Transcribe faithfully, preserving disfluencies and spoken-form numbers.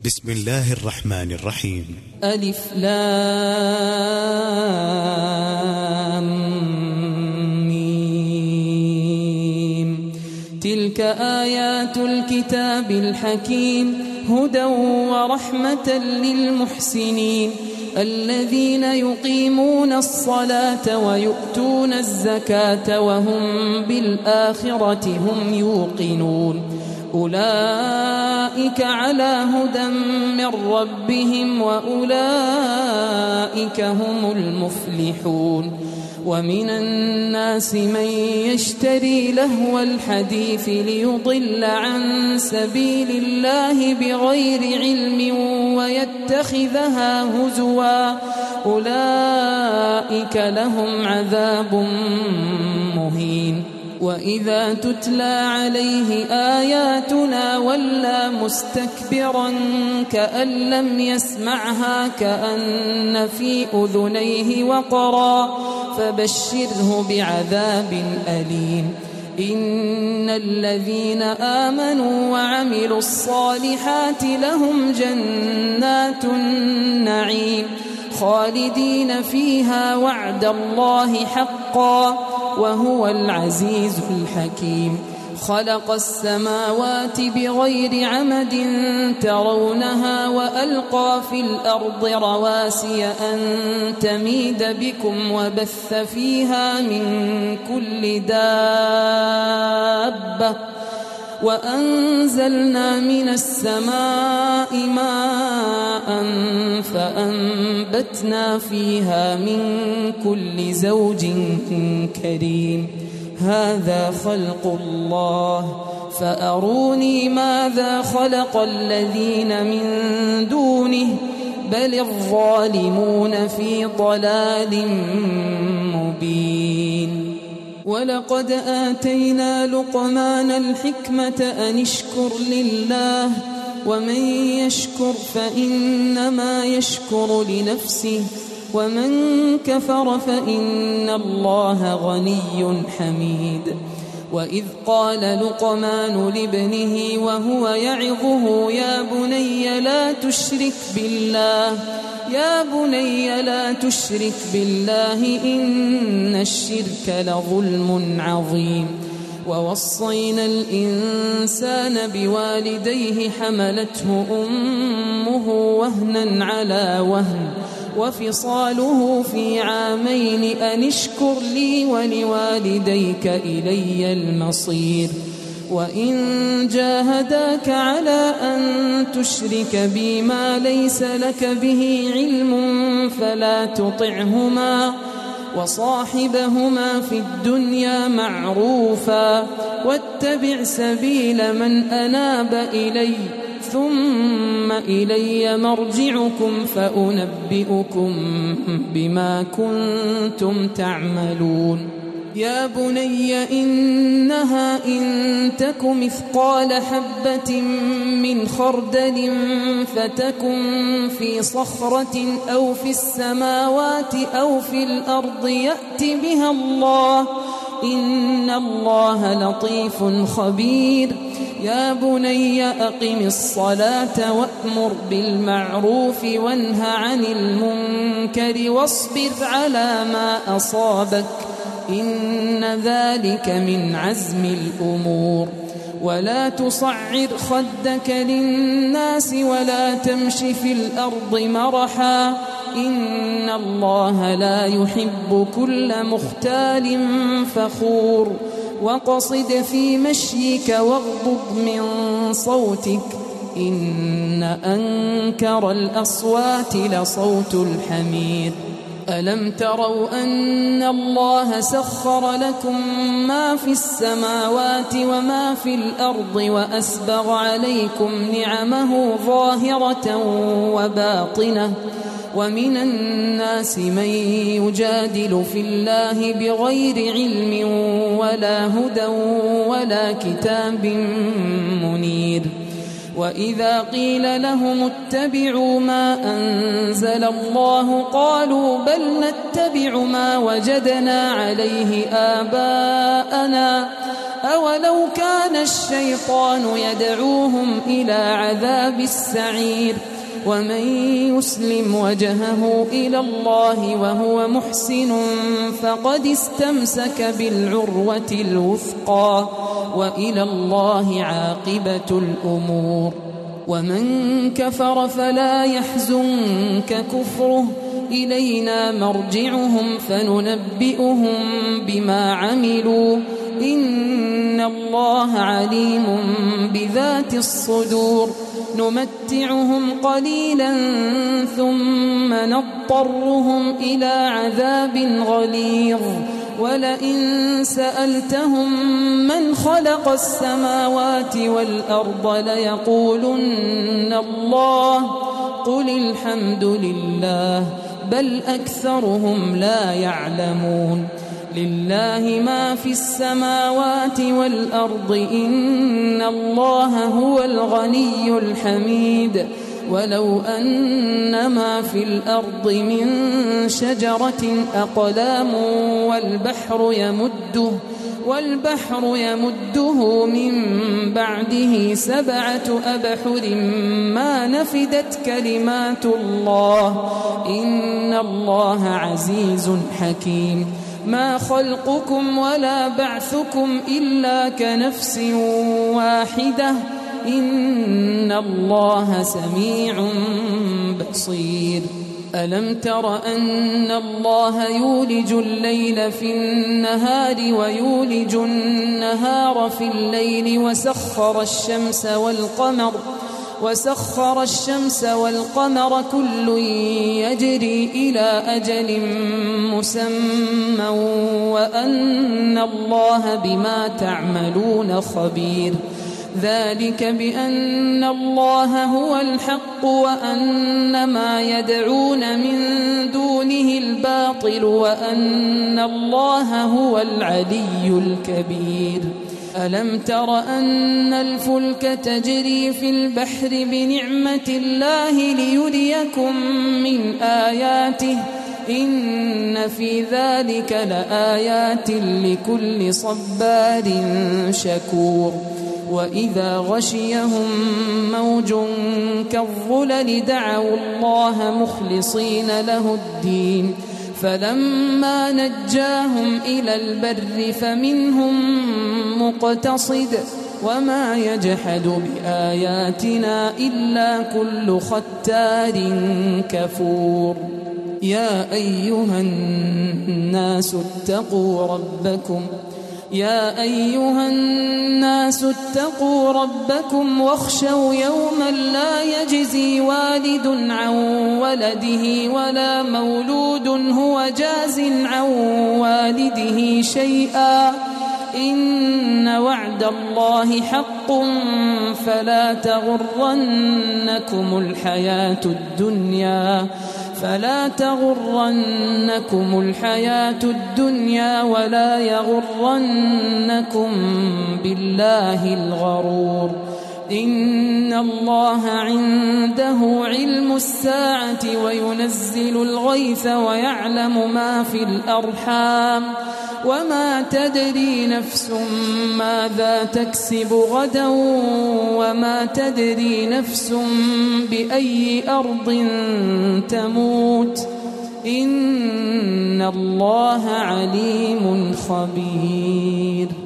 بسم الله الرحمن الرحيم. ألف لام ميم. تلك آيات الكتاب الحكيم هدى ورحمة للمحسنين الذين يقيمون الصلاة ويؤتون الزكاة وهم بالآخرة هم يوقنون أولئك على هدى من ربهم وأولئك هم المفلحون. ومن الناس من يشتري لهو الحديث ليضل عن سبيل الله بغير علم ويتخذها هزوا أولئك لهم عذاب مهين. وإذا تتلى عليه آياتنا ولى مستكبرا كأن لم يسمعها كأن في أذنيه وقرا فبشره بعذاب أليم. إن الذين آمنوا وعملوا الصالحات لهم جنات النعيم خالدين فيها وعد الله حقا وهو العزيز الحكيم. خلق السماوات بغير عمد ترونها وألقى في الأرض رواسي أن تميد بكم وبث فيها من كل دابة وأنزلنا من السماء ماء فأنبتنا فيها من كل زوج كريم. هذا خلق الله فأروني ماذا خلق الذين من دونه بل الظالمون في ضلال مبين. ولقد آتينا لقمان الحكمة أن اشكر لله ومن يشكر فإنما يشكر لنفسه ومن كفر فإن الله غني حميد. وإذ قال لقمان لابنه وهو يعظه يا بني لا تشرك بالله يا بني لا تشرك بالله إن الشرك لظلم عظيم. ووصينا الإنسان بوالديه حملته أمه وهنا على وهن وفصاله في عامين أن اشكر لي ولوالديك إلي المصير. وإن جاهداك على أن تشرك بي ما ليس لك به علم فلا تطعهما وصاحبهما في الدنيا معروفا واتبع سبيل من أناب إلي ثم إلي مرجعكم فأنبئكم بما كنتم تعملون. يا بني إنها إن تك مثقال حبة من خردل فتكن في صخرة أو في السماوات أو في الأرض يأت بها الله إن الله لطيف خبير. يا بني أقم الصلاة وأمر بالمعروف وانه عن المنكر واصبر على ما أصابك إن ذلك من عزم الأمور. ولا تصعر خدك للناس ولا تمش في الأرض مرحا إن الله لا يحب كل مختال فخور. وقصد في مشيك واغضض من صوتك إن أنكر الأصوات لصوت الحمير. ألم تروا أن الله سخر لكم ما في السماوات وما في الأرض وأسبغ عليكم نعمه ظاهرة وباطنة ومن الناس من يجادل في الله بغير علم ولا هدى ولا كتاب منير. وإذا قيل لهم اتبعوا ما أنزل الله قالوا بل نتبع ما وجدنا عليه آباءنا أولو كان الشيطان يدعوهم إلى عذاب السعير ومن يسلم وجهه إلى الله وهو محسن فقد استمسك بالعروة الوثقى وإلى الله عاقبة الأمور ومن كفر فلا يحزنك كفره إلينا مرجعهم فننبئهم بما عملوا إن الله عليم بذات الصدور نمتعهم قليلا ثم نضطرهم إلى عذاب غليظ ولئن سألتهم من خلق السماوات والأرض ليقولن الله قل الحمد لله بل أكثرهم لا يعلمون لله ما في السماوات والأرض إن الله هو الغني الحميد ولو أن ما في الأرض من شجرة أقلام والبحر يمده والبحر يمده من بعده سبعة أبحر ما نفدت كلمات الله إن الله عزيز حكيم ما خلقكم ولا بعثكم إلا كنفس واحدة إن الله سميع بصير ألم تر أن الله يولج الليل في النهار ويولج النهار في الليل وسخر الشمس والقمر وسخر الشمس والقمر كل يجري إلى أجل مسمى وأن الله بما تعملون خبير ذلك بأن الله هو الحق وأن ما يدعون من دونه الباطل وأن الله هو العلي الكبير ألم تر أن الفلك تجري في البحر بنعمة الله ليريكم من آياته إن في ذلك لآيات لكل صبار شكور وإذا غشيهم موج كالظلل دعوا الله مخلصين له الدين فلما نجاهم إلى البر فمنهم مقتصد وما يجحد بآياتنا إلا كل ختار كفور يا أيها الناس اتقوا ربكم يا أيها الناس اتقوا ربكم واخشوا يوما لا يجزي والد عن ولده ولا مولود هو جاز عن والده شيئا إن وعد الله حق فلا تغرنكم الحياة الدنيا فلا تغرنكم الحياة الدنيا ولا يغرنكم بالله الغرور إن الله عنده علم الساعة وينزل الغيث ويعلم ما في الأرحام وما تدري نفس ماذا تكسب غدا وما تدري نفس بأي أرض تموت إن الله عليم خبير